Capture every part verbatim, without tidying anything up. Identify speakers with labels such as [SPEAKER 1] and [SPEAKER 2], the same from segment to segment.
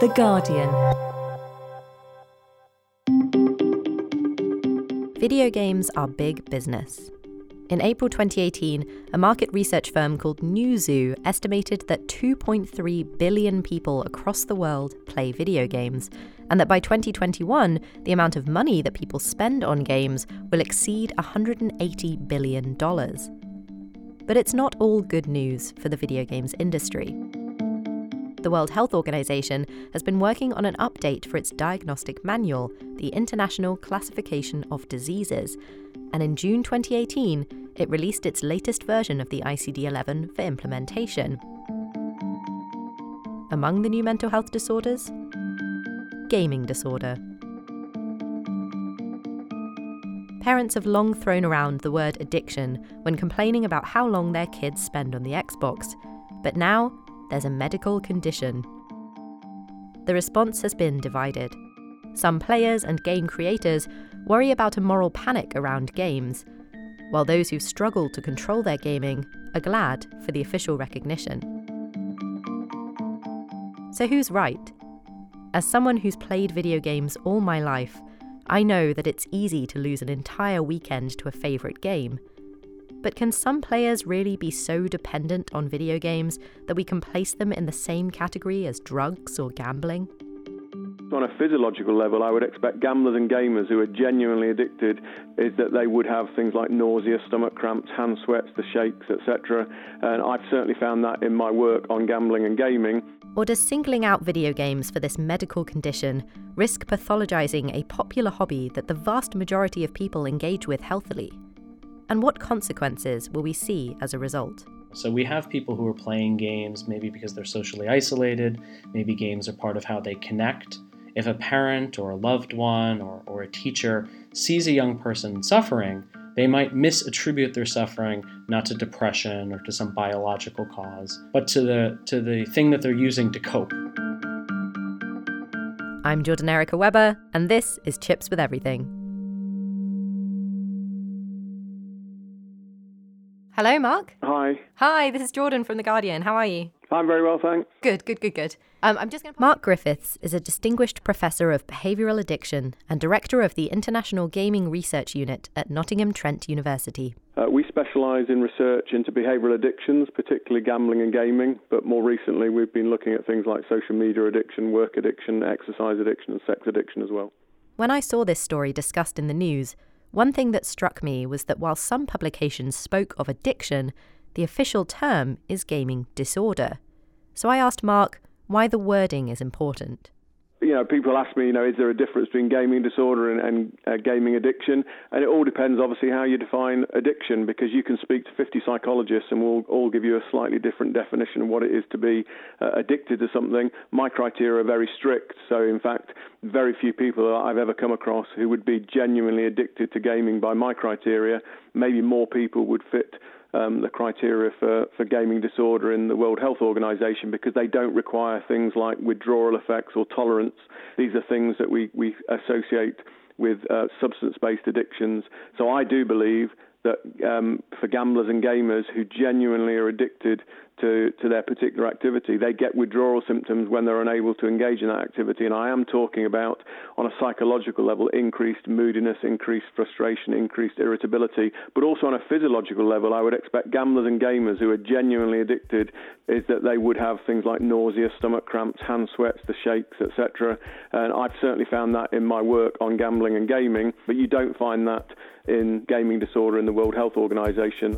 [SPEAKER 1] The Guardian.
[SPEAKER 2] Video games are big business. In April twenty eighteen, a market research firm called Newzoo estimated that two point three billion people across the world play video games, and that by twenty twenty-one, the amount of money that people spend on games will exceed one hundred eighty billion dollars. But it's not all good news for the video games industry. The World Health Organization has been working on an update for its diagnostic manual, the International Classification of Diseases, and in June twenty eighteen, it released its latest version of the I C D eleven for implementation. Among the new mental health disorders, gaming disorder. Parents have long thrown around the word addiction when complaining about how long their kids spend on the Xbox, but now there's a medical condition. The response has been divided. Some players and game creators worry about a moral panic around games, while those who struggle to control their gaming are glad for the official recognition. So who's right? As someone who's played video games all my life, I know that it's easy to lose an entire weekend to a favourite game. But can some players really be so dependent on video games that we can place them in the same category as drugs or gambling?
[SPEAKER 3] On a physiological level, I would expect gamblers and gamers who are genuinely addicted is that they would have things like nausea, stomach cramps, hand sweats, the shakes, et cetera. And I've certainly found that in my work on gambling and gaming.
[SPEAKER 2] Or does singling out video games for this medical condition risk pathologizing a popular hobby that the vast majority of people engage with healthily? And what consequences will we see as a result?
[SPEAKER 4] So we have people who are playing games maybe because they're socially isolated, maybe games are part of how they connect. If a parent or a loved one or, or a teacher sees a young person suffering, they might misattribute their suffering not to depression or to some biological cause, but to the, to the thing that they're using to cope.
[SPEAKER 2] I'm Jordan Erica Webber, and this is Chips with Everything. Hello, Mark.
[SPEAKER 3] Hi.
[SPEAKER 2] Hi, this is Jordan from The Guardian. How are you?
[SPEAKER 3] I'm very well, thanks.
[SPEAKER 2] Good, good, good, good. Um, I'm just going to... Mark Griffiths is a distinguished professor of behavioural addiction and director of the International Gaming Research Unit at Nottingham Trent University.
[SPEAKER 3] Uh, we specialise in research into behavioural addictions, particularly gambling and gaming, but more recently we've been looking at things like social media addiction, work addiction, exercise addiction and sex addiction as well.
[SPEAKER 2] When I saw this story discussed in the news, one thing that struck me was that while some publications spoke of addiction, the official term is gaming disorder. So I asked Mark why the wording is important.
[SPEAKER 3] You know, people ask me, you know, is there a difference between gaming disorder and, and uh, gaming addiction? And it all depends, obviously, how you define addiction, because you can speak to fifty psychologists and we'll all give you a slightly different definition of what it is to be uh, addicted to something. My criteria are very strict. So, in fact, very few people I've ever come across who would be genuinely addicted to gaming by my criteria. Maybe more people would fit Um, the criteria for, for gaming disorder in the World Health Organization, because they don't require things like withdrawal effects or tolerance. These are things that we, we associate with uh, substance-based addictions. So I do believe that um, for gamblers and gamers who genuinely are addicted to, to their particular activity, they get withdrawal symptoms when they're unable to engage in that activity. And I am talking about, on a psychological level, increased moodiness, increased frustration, increased irritability. But also on a physiological level, I would expect gamblers and gamers who are genuinely addicted is that they would have things like nausea, stomach cramps, hand sweats, the shakes, et cetera. And I've certainly found that in my work on gambling and gaming, but you don't find that in gaming disorder in the World Health Organization.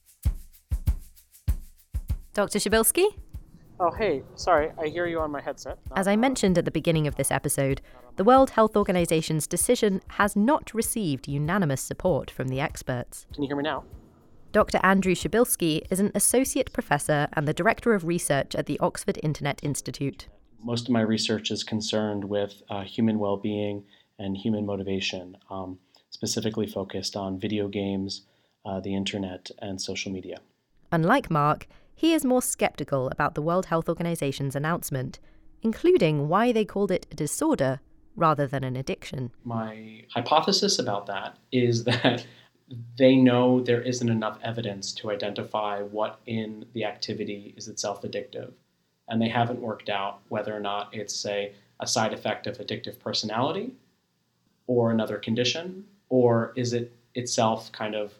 [SPEAKER 2] Doctor Shabilsky?
[SPEAKER 5] Oh, hey, sorry, I hear you on my headset.
[SPEAKER 2] As I mentioned at the beginning of this episode, the World Health Organization's decision has not received unanimous support from the experts.
[SPEAKER 5] Can you hear me now?
[SPEAKER 2] Doctor Andrew Shabilsky is an associate professor and the director of research at the Oxford Internet Institute.
[SPEAKER 4] Most of my research is concerned with uh, human well-being and human motivation, um, specifically focused on video games, uh, the internet, and social media.
[SPEAKER 2] Unlike Mark, he is more skeptical about the World Health Organization's announcement, including why they called it a disorder rather than an addiction.
[SPEAKER 4] My hypothesis about that is that they know there isn't enough evidence to identify what in the activity is itself addictive. and they haven't worked out whether or not it's, say, a side effect of addictive personality or another condition, or is it itself kind of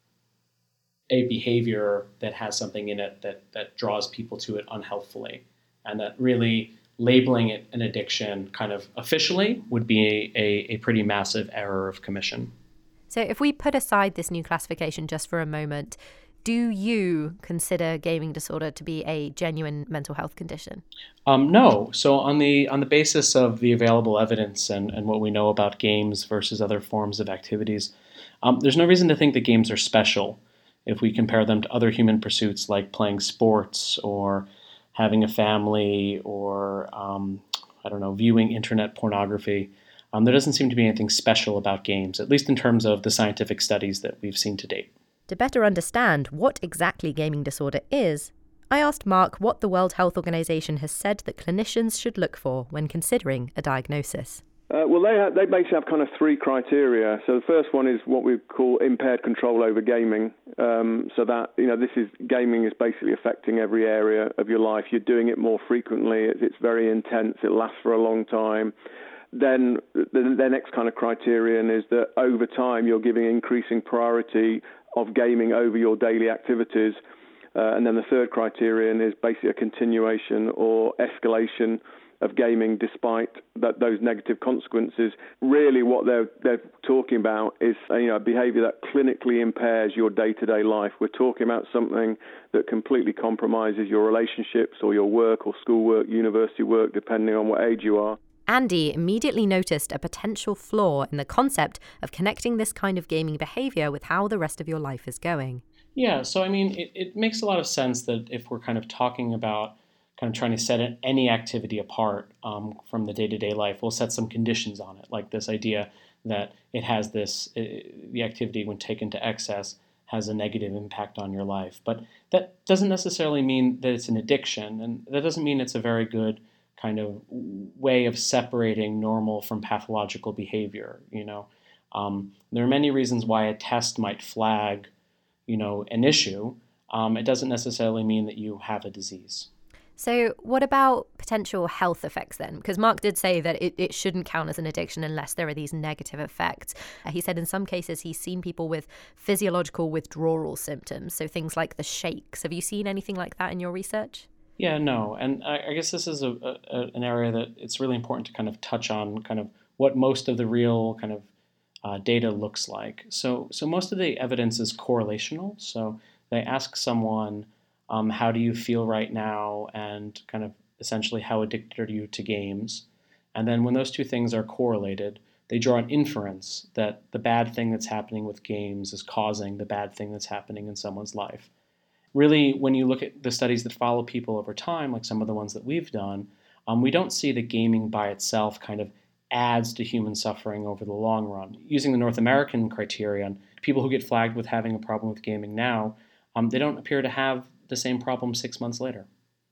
[SPEAKER 4] a behavior that has something in it that, that draws people to it unhealthfully, and that really labeling it an addiction kind of officially would be a, a, a pretty massive error of commission.
[SPEAKER 2] So if we put aside this new classification just for a moment, do you consider gaming disorder to be a genuine mental health condition?
[SPEAKER 4] Um, no. So on the on the basis of the available evidence and, and what we know about games versus other forms of activities, um, there's no reason to think that games are special if we compare them to other human pursuits like playing sports or having a family or, um, I don't know, viewing internet pornography. Um, there doesn't seem to be anything special about games, at least in terms of the scientific studies that we've seen to date.
[SPEAKER 2] To better understand what exactly gaming disorder is, I asked Mark what the World Health Organization has said that clinicians should look for when considering a diagnosis.
[SPEAKER 3] Uh, well, they have, they basically have kind of three criteria. So the first one is what we call impaired control over gaming. Um, so that, you know, this is gaming is basically affecting every area of your life. You're doing it more frequently. It's, it's very intense. It lasts for a long time. Then the, the next kind of criterion is that over time you're giving increasing priority of gaming over your daily activities. Uh, and then the third criterion is basically a continuation or escalation of gaming despite that, those negative consequences. Really what they're, they're talking about is uh, you know, a behavior that clinically impairs your day-to-day life. We're talking about something that completely compromises your relationships or your work or schoolwork, university work, depending on what age you are.
[SPEAKER 2] Andy immediately noticed a potential flaw in the concept of connecting this kind of gaming behavior with how the rest of your life is going.
[SPEAKER 4] Yeah, so I mean, it, it makes a lot of sense that if we're kind of talking about kind of trying to set any activity apart um, from the day-to-day life, we'll set some conditions on it, like this idea that it has this, uh, the activity when taken to excess has a negative impact on your life. But that doesn't necessarily mean that it's an addiction, and that doesn't mean it's a very good kind of way of separating normal from pathological behavior. You know, um, there are many reasons why a test might flag, you know, an issue. Um, it doesn't necessarily mean that you have a disease.
[SPEAKER 2] So what about potential health effects then? Because Mark did say that it, it shouldn't count as an addiction unless there are these negative effects. Uh, he said in some cases he's seen people with physiological withdrawal symptoms, so things like the shakes. Have you seen anything like that in your research?
[SPEAKER 4] Yeah, no. And I, I guess this is a, a, an area that it's really important to kind of touch on kind of what most of the real kind of uh, data looks like. So, so most of the evidence is correlational. So they ask someone, Um, how do you feel right now, and kind of essentially how addicted are you to games? And then when those two things are correlated, they draw an inference that the bad thing that's happening with games is causing the bad thing that's happening in someone's life. Really, when you look at the studies that follow people over time, like some of the ones that we've done, um, we don't see that gaming by itself kind of adds to human suffering over the long run. Using the North American criterion, people who get flagged with having a problem with gaming now, um, they don't appear to have the same problem six months later.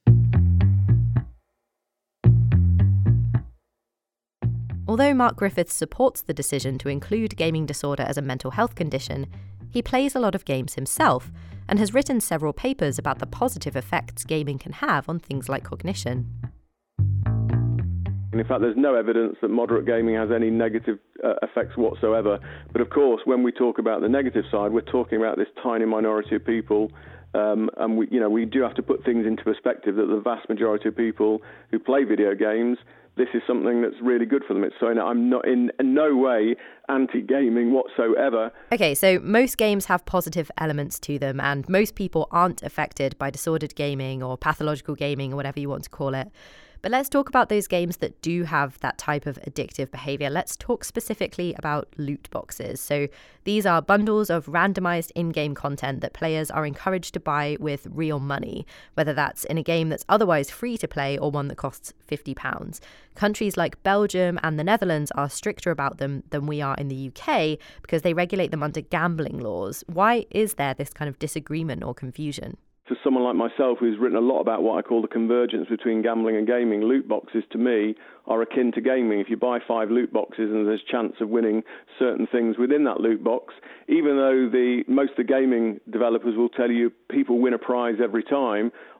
[SPEAKER 2] Although Mark Griffiths supports the decision to include gaming disorder as a mental health condition, he plays a lot of games himself and has written several papers about the positive effects gaming can have on things like cognition.
[SPEAKER 3] And in fact, there's no evidence that moderate gaming has any negative uh, effects whatsoever. But of course, when we talk about the negative side, we're talking about this tiny minority of people. Um, and we, you know, we do have to put things into perspective that the vast majority of people who play video games, this is something that's really good for them. It's so I'm not in no way anti-gaming whatsoever.
[SPEAKER 2] Okay, so most games have positive elements to them, and most people aren't affected by disordered gaming or pathological gaming or whatever you want to call it. But let's talk about those games that do have that type of addictive behavior. Let's talk specifically about loot boxes. So these are bundles of randomized in-game content that players are encouraged to buy with real money, whether that's in a game that's otherwise free to play or one that costs fifty pounds. Countries like Belgium and the Netherlands are stricter about them than we are in the U K because they regulate them under gambling laws. Why is there this kind of disagreement or confusion?
[SPEAKER 3] For someone like myself who's written a lot about what I call the convergence between gambling and gaming, loot boxes to me are akin to gaming. If you buy five loot boxes and there's a chance of winning certain things within that loot box, even though the most of the gaming developers will tell you people win a prize every time,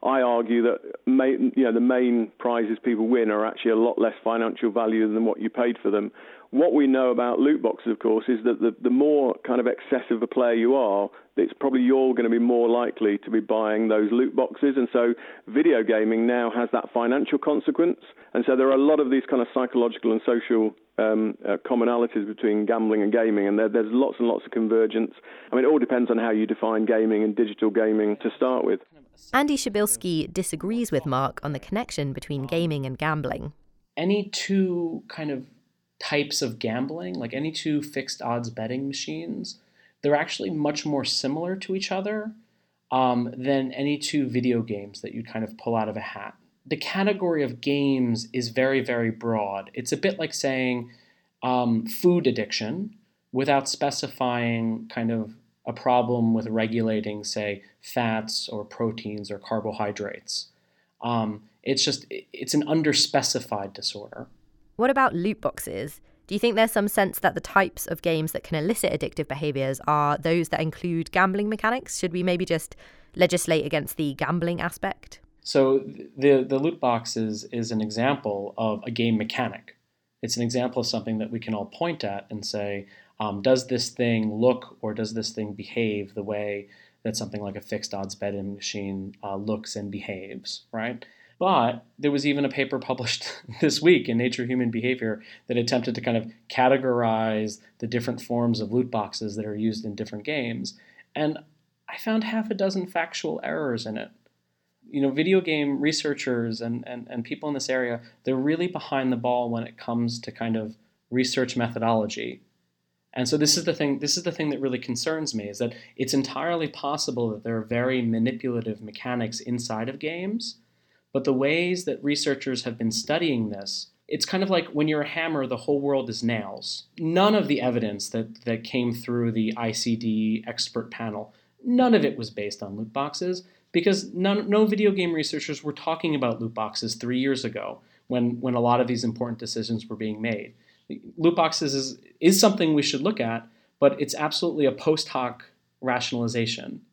[SPEAKER 3] I argue that main, you know, the main prizes people win are actually a lot less financial value than what you paid for them. What we know about loot boxes, of course, is that the, the more kind of excessive a player you are, it's probably you're going to be more likely to be buying those loot boxes. And so video gaming now has that financial consequence. And so there are a lot of these kind of psychological and social um, uh, commonalities between gambling and gaming, and there, there's lots and lots of convergence. I mean, it all depends on how you define gaming and digital gaming to start with.
[SPEAKER 2] Andy Shabilsky disagrees with Mark on the connection between gaming and gambling.
[SPEAKER 4] Any two kind of types of gambling, like any two fixed odds betting machines, they're actually much more similar to each other um, than any two video games that you kind of pull out of a hat. The category of games is very, very broad. It's a bit like saying um, food addiction without specifying kind of a problem with regulating, say, fats or proteins or carbohydrates. Um, it's just, it's an underspecified disorder.
[SPEAKER 2] What about loot boxes? Do you think there's some sense that the types of games that can elicit addictive behaviours are those that include gambling mechanics? Should we maybe just legislate against the gambling aspect?
[SPEAKER 4] So the, the loot box is, is an example of a game mechanic. It's an example of something that we can all point at and say, um, does this thing look or does this thing behave the way that something like a fixed odds betting machine uh, looks and behaves, right? But there was even a paper published this week in Nature Human Behavior that attempted to kind of categorize the different forms of loot boxes that are used in different games. And I found half a dozen factual errors in it. You know, video game researchers and, and, and people in this area, they're really behind the ball when it comes to kind of research methodology. And so this is the thing, this is the thing that really concerns me, is that it's entirely possible that there are very manipulative mechanics inside of games. But the ways that researchers have been studying this, it's kind of like when you're a hammer, the whole world is nails. None of the evidence that, that came through the I C D expert panel, none of it was based on loot boxes, because none, no video game researchers were talking about loot boxes three years ago when, when a lot of these important decisions were being made. Loot boxes is, is something we should look at, but it's absolutely a post hoc rationalization.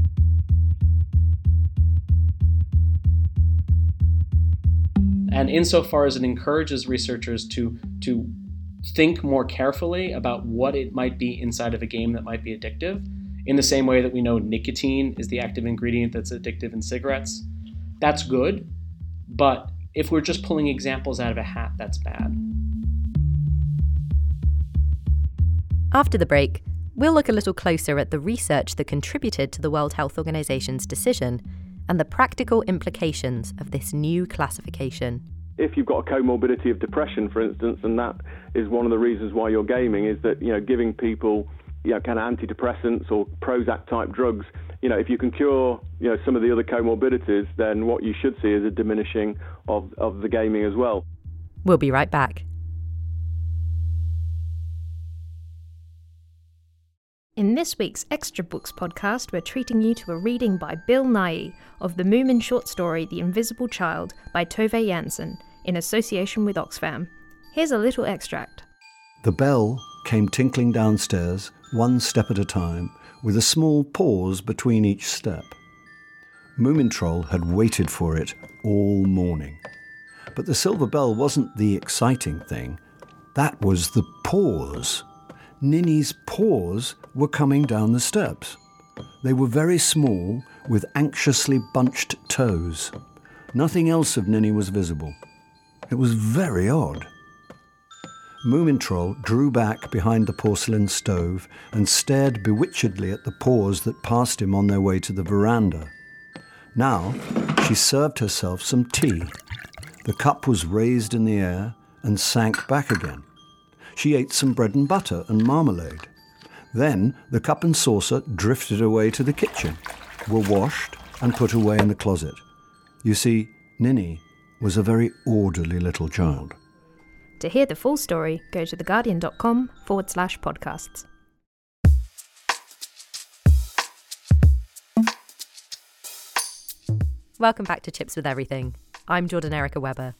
[SPEAKER 4] And insofar as it encourages researchers to, to think more carefully about what it might be inside of a game that might be addictive, in the same way that we know nicotine is the active ingredient that's addictive in cigarettes, that's good. But if we're just pulling examples out of a hat, that's bad.
[SPEAKER 2] After the break, we'll look a little closer at the research that contributed to the World Health Organization's decision and the practical implications of this new classification.
[SPEAKER 3] If you've got a comorbidity of depression, for instance, and that is one of the reasons why you're gaming, is that, you know, giving people, you know, kind of antidepressants or Prozac type drugs, you know, if you can cure, you know, some of the other comorbidities, then what you should see is a diminishing of, of the gaming as well.
[SPEAKER 2] We'll be right back.
[SPEAKER 1] In this week's Extra Books podcast, we're treating you to a reading by Bill Nighy of the Moomin short story The Invisible Child by Tove Jansson, in association with Oxfam. Here's a little extract.
[SPEAKER 6] The bell came tinkling downstairs, one step at a time, with a small pause between each step. Moomin Troll had waited for it all morning. But the silver bell wasn't the exciting thing. That was the pause. Ninny's paws were coming down the steps. They were very small, with anxiously bunched toes. Nothing else of Ninny was visible. It was very odd. Moomin Troll drew back behind the porcelain stove and stared bewitchedly at the paws that passed him on their way to the veranda. Now she served herself some tea. The cup was raised in the air and sank back again. She ate some bread and butter and marmalade. Then the cup and saucer drifted away to the kitchen, were washed and put away in the closet. You see, Ninny was a very orderly little child.
[SPEAKER 1] To hear the full story, go to theguardian.com forward slash podcasts.
[SPEAKER 2] Welcome back to Tips with Everything. I'm Jordan Erica Webber.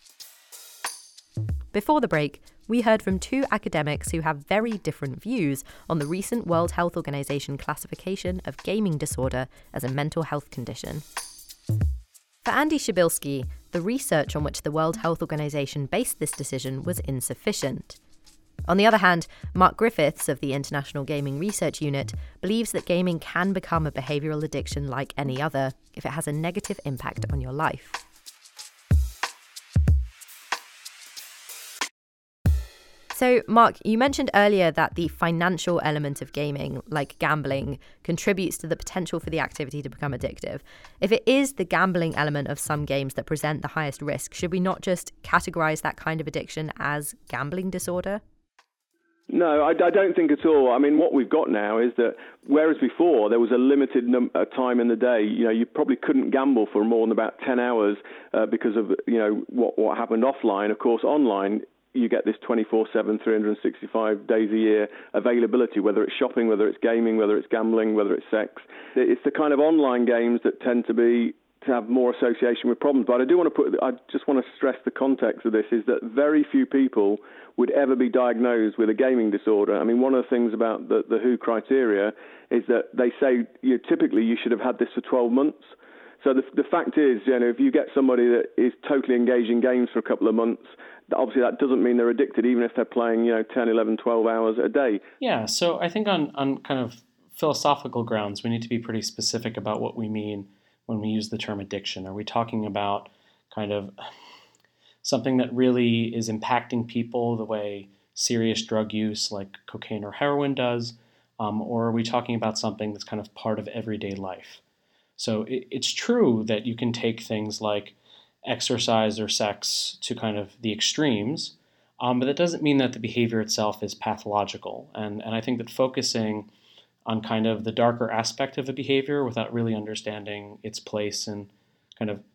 [SPEAKER 2] Before the break, we heard from two academics who have very different views on the recent World Health Organization classification of gaming disorder as a mental health condition. For Andy Przybylski, the research on which the World Health Organization based this decision was insufficient. On the other hand, Mark Griffiths of the International Gaming Research Unit believes that gaming can become a behavioural addiction like any other if it has a negative impact on your life. So, Mark, you mentioned earlier that the financial element of gaming, like gambling, contributes to the potential for the activity to become addictive. If it is the gambling element of some games that present the highest risk, should we not just categorise that kind of addiction as gambling disorder?
[SPEAKER 3] No, I, I don't think at all. I mean, what we've got now is that whereas before there was a limited num- uh, time in the day, you know, you probably couldn't gamble for more than about ten hours uh, because of, you know, what, what happened offline. Of course, online, you get this twenty-four seven, three hundred sixty-five days a year availability, whether it's shopping, whether it's gaming, whether it's gambling, whether it's sex. It's the kind of online games that tend to be to have more association with problems. But I do want to put, I just want to stress the context of this is that very few people would ever be diagnosed with a gaming disorder. I mean, one of the things about the, the W H O criteria is that they say you typically you should have had this for twelve months. So the, the fact is, you know, if you get somebody that is totally engaged in games for a couple of months, obviously that doesn't mean they're addicted, even if they're playing, you know, ten, eleven, twelve hours a day.
[SPEAKER 4] Yeah, so I think on, on kind of philosophical grounds, we need to be pretty specific about what we mean when we use the term addiction. Are we talking about kind of something that really is impacting people the way serious drug use like cocaine or heroin does? Um, or are we talking about something that's kind of part of everyday life? So it, it's true that you can take things like exercise or sex to kind of the extremes, um, but that doesn't mean that the behavior itself is pathological. And, and I think that focusing on kind of the darker aspect of a behavior without really understanding its place in kind of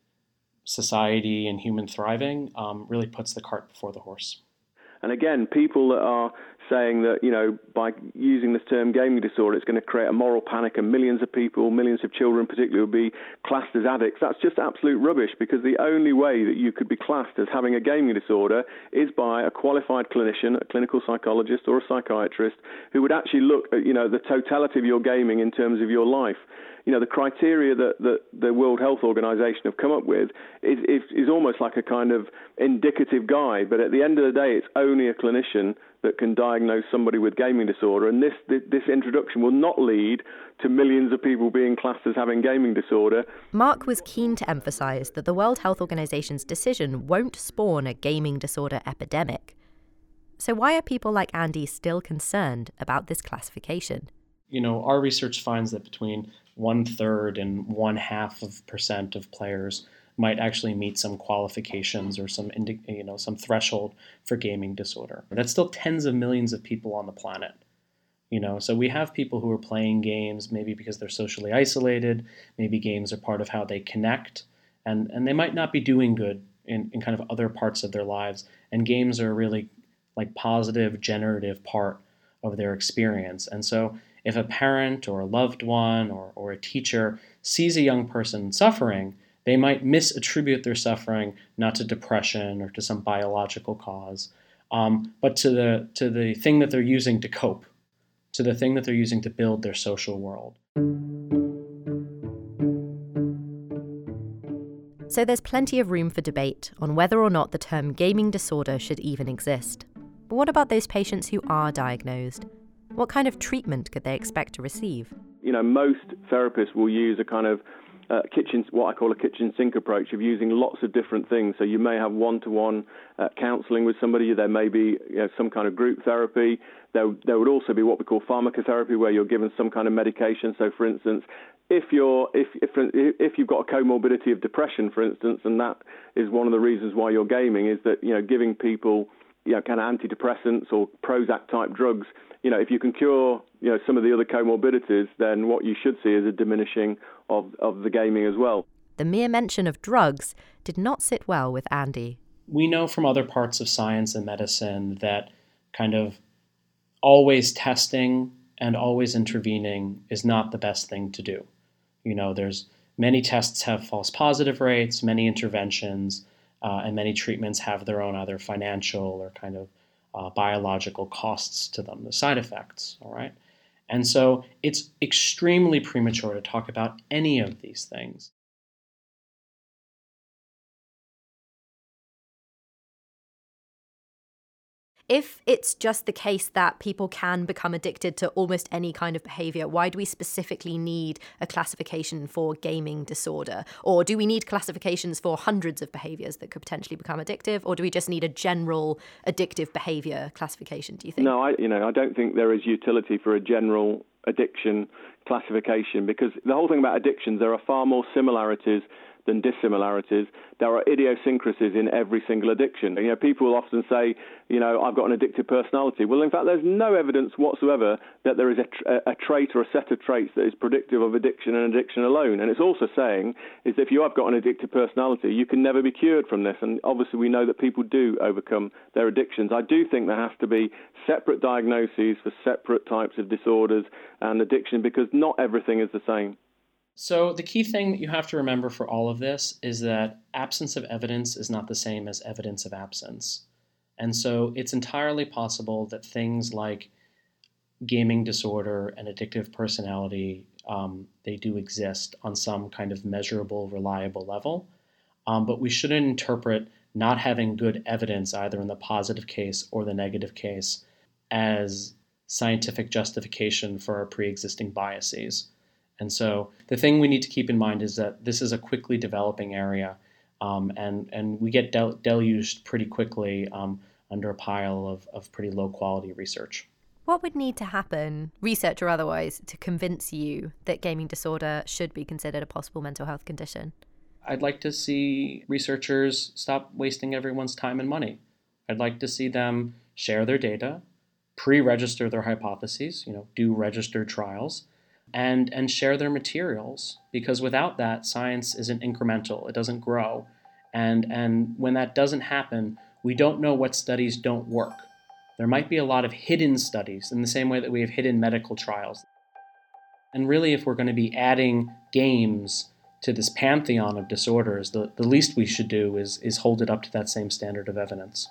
[SPEAKER 4] society and human thriving um, really puts the cart before the horse.
[SPEAKER 3] And again, people that are saying that, you know, by using this term gaming disorder, it's going to create a moral panic and millions of people, millions of children particularly, will be classed as addicts. That's just absolute rubbish, because the only way that you could be classed as having a gaming disorder is by a qualified clinician, a clinical psychologist or a psychiatrist who would actually look at, you know, the totality of your gaming in terms of your life. You know, the criteria that, that the World Health Organization have come up with is, is, is almost like a kind of indicative guide, but at the end of the day, it's only a clinician that can diagnose somebody with gaming disorder, and this, this introduction will not lead to millions of people being classed as having gaming disorder.
[SPEAKER 2] Mark was keen to emphasise that the World Health Organization's decision won't spawn a gaming disorder epidemic. So why are people like Andy still concerned about this classification?
[SPEAKER 4] You know, our research finds that between one third and one half of percent of players might actually meet some qualifications or some, indi- you know, some threshold for gaming disorder. That's still tens of millions of people on the planet. You know, so we have people who are playing games maybe because they're socially isolated, maybe games are part of how they connect, and, and they might not be doing good in, in kind of other parts of their lives. And games are a really like positive, generative part of their experience. And so if a parent or a loved one or, or a teacher sees a young person suffering, they might misattribute their suffering not to depression or to some biological cause, um, but to the to the thing that they're using to cope, to the thing that they're using to build their social world.
[SPEAKER 2] So there's plenty of room for debate on whether or not the term gaming disorder should even exist. But what about those patients who are diagnosed? What kind of treatment could they expect to receive?
[SPEAKER 3] You know, most therapists will use a kind of uh, kitchen, what I call a kitchen sink approach of using lots of different things. So you may have one-to-one uh, counselling with somebody. There may be, you know, some kind of group therapy. There, there would also be what we call pharmacotherapy, where you're given some kind of medication. So, for instance, if you're if if if you've got a comorbidity of depression, for instance, and that is one of the reasons why you're gaming, is that, you know, giving people, you know, kind of antidepressants or Prozac type drugs. You know, if you can cure, you know, some of the other comorbidities, then what you should see is a diminishing of, of the gaming as well.
[SPEAKER 2] The mere mention of drugs did not sit well with Andy.
[SPEAKER 4] We know from other parts of science and medicine that kind of always testing and always intervening is not the best thing to do. You know, there's many tests have false positive rates, many interventions, uh, and many treatments have their own either financial or kind of Uh, biological costs to them, the side effects, all right? And so it's extremely premature to talk about any of these things.
[SPEAKER 2] If it's just the case that people can become addicted to almost any kind of behavior, why do we specifically need a classification for gaming disorder? Or do we need classifications for hundreds of behaviors that could potentially become addictive? Or do we just need a general addictive behavior classification, do you think?
[SPEAKER 3] No, I, you know, I don't think there is utility for a general addiction classification, because the whole thing about addictions, there are far more similarities than dissimilarities. There are idiosyncrasies in every single addiction. You know, people will often say, you know, I've got an addictive personality. Well, in fact, there's no evidence whatsoever that there is a, tra- a trait or a set of traits that is predictive of addiction and addiction alone. And it's also saying is that if you have got an addictive personality, you can never be cured from this. And obviously we know that people do overcome their addictions. I do think there has to be separate diagnoses for separate types of disorders and addiction, because not everything is the same.
[SPEAKER 4] So the key thing that you have to remember for all of this is that absence of evidence is not the same as evidence of absence. And so it's entirely possible that things like gaming disorder and addictive personality, um, they do exist on some kind of measurable, reliable level. Um, but we shouldn't interpret not having good evidence, either in the positive case or the negative case, as scientific justification for our pre-existing biases. And so the thing we need to keep in mind is that this is a quickly developing area, um, and, and we get del- deluged pretty quickly um, under a pile of, of pretty low-quality research.
[SPEAKER 2] What would need to happen, research or otherwise, to convince you that gaming disorder should be considered a possible mental health condition?
[SPEAKER 4] I'd like to see researchers stop wasting everyone's time and money. I'd like to see them share their data, pre-register their hypotheses, you know, do registered trials, and and share their materials, because without that, science isn't incremental, it doesn't grow. And and when that doesn't happen, we don't know what studies don't work. There might be a lot of hidden studies in the same way that we have hidden medical trials. And really, if we're going to be adding games to this pantheon of disorders, the, the least we should do is is hold it up to that same standard of evidence.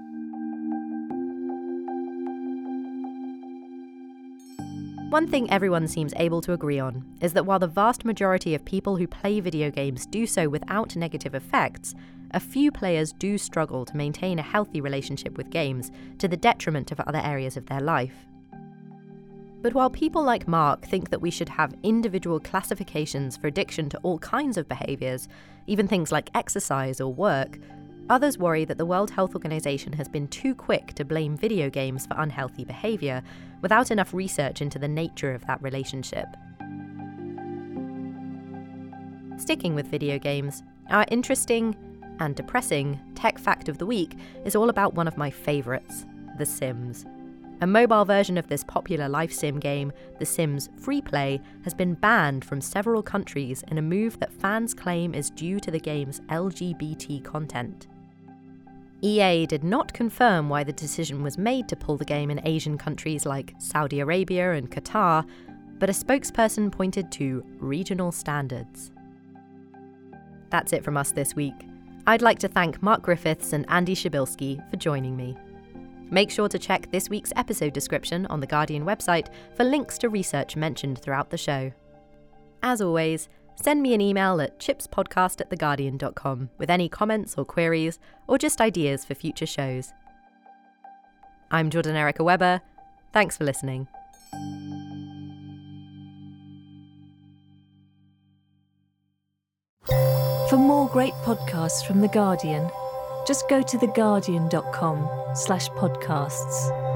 [SPEAKER 2] One thing everyone seems able to agree on is that while the vast majority of people who play video games do so without negative effects, a few players do struggle to maintain a healthy relationship with games to the detriment of other areas of their life. But while people like Mark think that we should have individual classifications for addiction to all kinds of behaviours, even things like exercise or work, others worry that the World Health Organization has been too quick to blame video games for unhealthy behaviour without enough research into the nature of that relationship. Sticking with video games, our interesting and depressing tech fact of the week is all about one of my favourites, The Sims. A mobile version of this popular life sim game, The Sims FreePlay, has been banned from several countries in a move that fans claim is due to the game's L G B T content. E A did not confirm why the decision was made to pull the game in Asian countries like Saudi Arabia and Qatar, but a spokesperson pointed to regional standards. That's it from us this week. I'd like to thank Mark Griffiths and Andy Shabilsky for joining me. Make sure to check this week's episode description on the Guardian website for links to research mentioned throughout the show. As always, send me an email at chipspodcast at theguardian dot com with any comments or queries, or just ideas for future shows. I'm Jordan Erica Weber. Thanks for listening.
[SPEAKER 7] For more great podcasts from The Guardian, just go to theguardian dot com slash podcasts.